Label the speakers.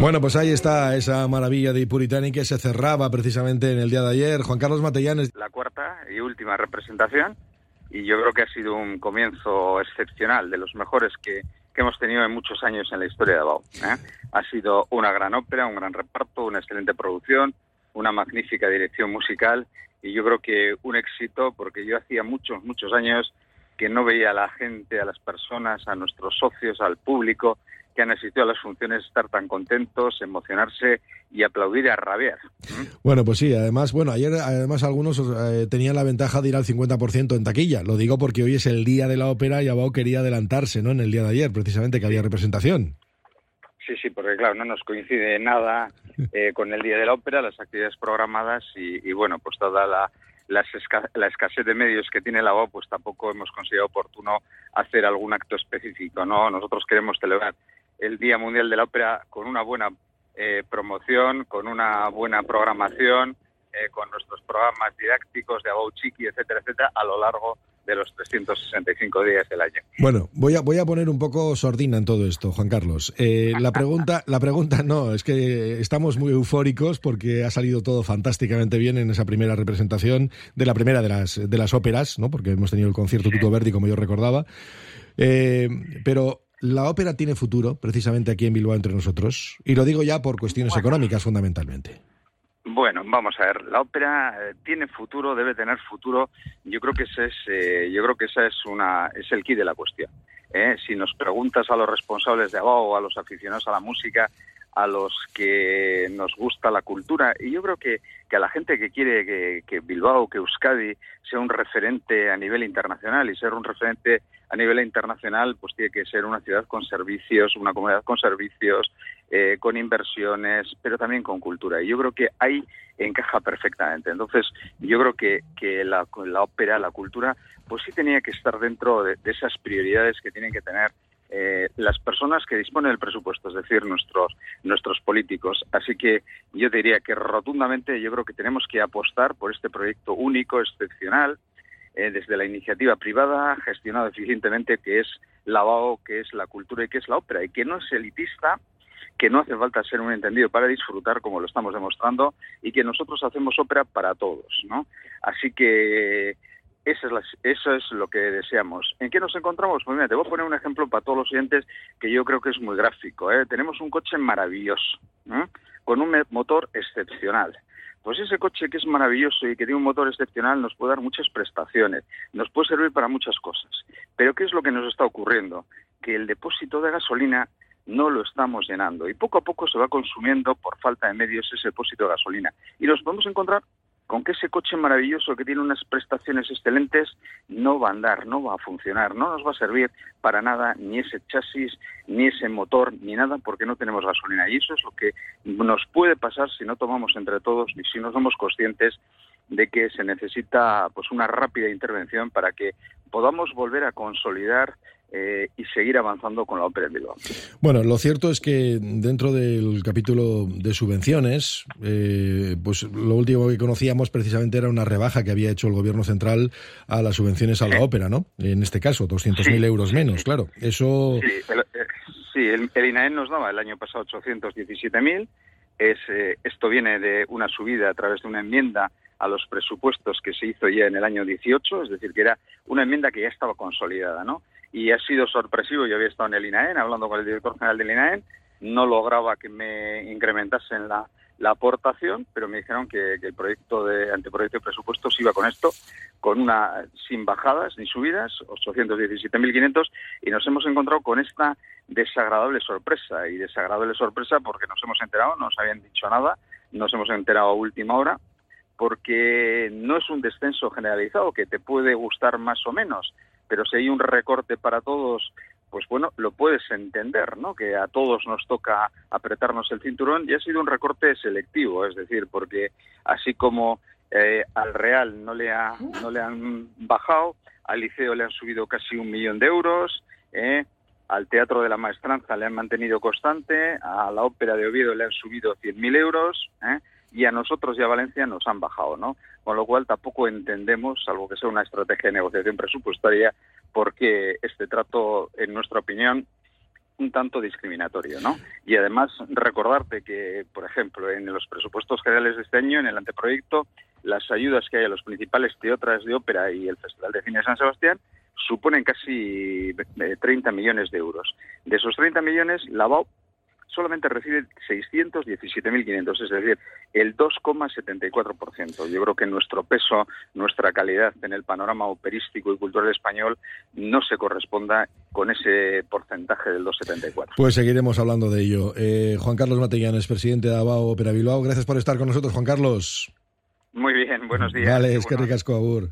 Speaker 1: Bueno, pues ahí está esa maravilla de Puritani que se cerraba precisamente en el día de ayer. Juan Carlos Matellanes.
Speaker 2: La cuarta y última representación, y yo creo que ha sido un comienzo excepcional, de los mejores que hemos tenido en muchos años en la historia de Abao. Ha sido una gran ópera, un gran reparto, una excelente producción, una magnífica dirección musical, y yo creo que un éxito, porque yo hacía muchos años que no veía a la gente, a las personas, a nuestros socios, al público que han asistido a las funciones estar tan contentos, emocionarse y aplaudir y a rabiar.
Speaker 1: Bueno, pues sí, además, ayer algunos tenían la ventaja de ir al 50% en taquilla. Lo digo porque hoy es el día de la ópera y Abao quería adelantarse, ¿no?, en el día de ayer, precisamente, que había representación.
Speaker 2: Sí, porque claro, no nos coincide nada con el día de la ópera, las actividades programadas y bueno, pues toda la escasez de medios que tiene la Abao, pues tampoco hemos considerado oportuno hacer algún acto específico, ¿no? Nosotros queremos celebrar el Día Mundial de la Ópera con una buena promoción, con una buena programación, con nuestros programas didácticos de Abao Txiki, etcétera, a lo largo de los 365 días del año.
Speaker 1: Bueno, voy a poner un poco sordina en todo esto, Juan Carlos. La pregunta no, es que estamos muy eufóricos porque ha salido todo fantásticamente bien en esa primera representación, de la primera de las óperas, ¿no?, porque hemos tenido el concierto Tuto Verdi, como yo recordaba. Pero la ópera tiene futuro, precisamente aquí en Bilbao entre nosotros, y lo digo ya por cuestiones económicas, fundamentalmente.
Speaker 2: Bueno, vamos a ver, la ópera tiene futuro, debe tener futuro. Yo creo que esa es el quid de la cuestión. Si nos preguntas a los responsables de Abao, a los aficionados a la música, a los que nos gusta la cultura, y yo creo que a la gente que quiere que Bilbao, que Euskadi sea un referente a nivel internacional, y ser un referente a nivel internacional, pues tiene que ser una ciudad con servicios, una comunidad con servicios, con inversiones, pero también con cultura. Y yo creo que ahí encaja perfectamente. Entonces, yo creo que la ópera, la cultura, pues sí tenía que estar dentro de esas prioridades que tienen que tener las personas que disponen del presupuesto, es decir, nuestros políticos. Así que yo diría que rotundamente yo creo que tenemos que apostar por este proyecto único, excepcional, desde la iniciativa privada, gestionado eficientemente, que es la Abao, que es la cultura y que es la ópera, y que no es elitista, que no hace falta ser un entendido para disfrutar, como lo estamos demostrando, y que nosotros hacemos ópera para todos, ¿no? Así que eso es lo que deseamos. ¿En qué nos encontramos? Pues mira, te voy a poner un ejemplo para todos los oyentes que yo creo que es muy gráfico. Tenemos un coche maravilloso, con un motor excepcional. Pues ese coche que es maravilloso y que tiene un motor excepcional nos puede dar muchas prestaciones, nos puede servir para muchas cosas. Pero ¿qué es lo que nos está ocurriendo? Que el depósito de gasolina no lo estamos llenando y poco a poco se va consumiendo por falta de medios ese depósito de gasolina. Y nos podemos encontrar con que ese coche maravilloso que tiene unas prestaciones excelentes no va a andar, no va a funcionar, no nos va a servir para nada ni ese chasis, ni ese motor, ni nada, porque no tenemos gasolina. Y eso es lo que nos puede pasar si no tomamos entre todos y si no somos conscientes de que se necesita pues una rápida intervención para que podamos volver a consolidar y seguir avanzando con la ópera en Bilbao.
Speaker 1: Bueno, lo cierto es que dentro del capítulo de subvenciones, pues lo último que conocíamos precisamente era una rebaja que había hecho el gobierno central a las subvenciones a la ópera, ¿no? En este caso, 200.000 euros menos, claro. Eso...
Speaker 2: El INAEM nos daba el año pasado 817.000. Esto viene de una subida a través de una enmienda a los presupuestos que se hizo ya en el año 18, es decir, que era una enmienda que ya estaba consolidada, ¿no? Y ha sido sorpresivo. Yo había estado en el INAEM hablando con el director general del INAEM, no lograba que me incrementasen la aportación, pero me dijeron que el anteproyecto de presupuestos iba con esto, sin bajadas ni subidas, 817.500, y nos hemos encontrado con esta desagradable sorpresa porque nos hemos enterado, no nos habían dicho nada, nos hemos enterado a última hora, porque no es un descenso generalizado que te puede gustar más o menos, pero si hay un recorte para todos, pues bueno, lo puedes entender, ¿no? Que a todos nos toca apretarnos el cinturón, y ha sido un recorte selectivo, es decir, porque así como al Real no le han bajado, al Liceo le han subido casi 1 millón de euros, al Teatro de la Maestranza le han mantenido constante, a la Ópera de Oviedo le han subido 100.000 euros, y a nosotros y a Valencia nos han bajado, ¿no? Con lo cual tampoco entendemos, salvo que sea una estrategia de negociación presupuestaria, por qué este trato, en nuestra opinión, un tanto discriminatorio, ¿no? Y además recordarte que, por ejemplo, en los presupuestos generales de este año, en el anteproyecto, las ayudas que hay a los principales teatros de ópera y el Festival de Cine de San Sebastián suponen casi 30 millones de euros. De esos 30 millones, la BAO solamente recibe 617.500, es decir, el 2,74%. Yo creo que nuestro peso, nuestra calidad en el panorama operístico y cultural español no se corresponda con ese porcentaje del 2,74%.
Speaker 1: Pues seguiremos hablando de ello. Juan Carlos Matellanes, presidente de ABAO Ópera Bilbao. Gracias por estar con nosotros, Juan Carlos.
Speaker 2: Muy bien, buenos días.
Speaker 1: Vale, es que ricasco, agur.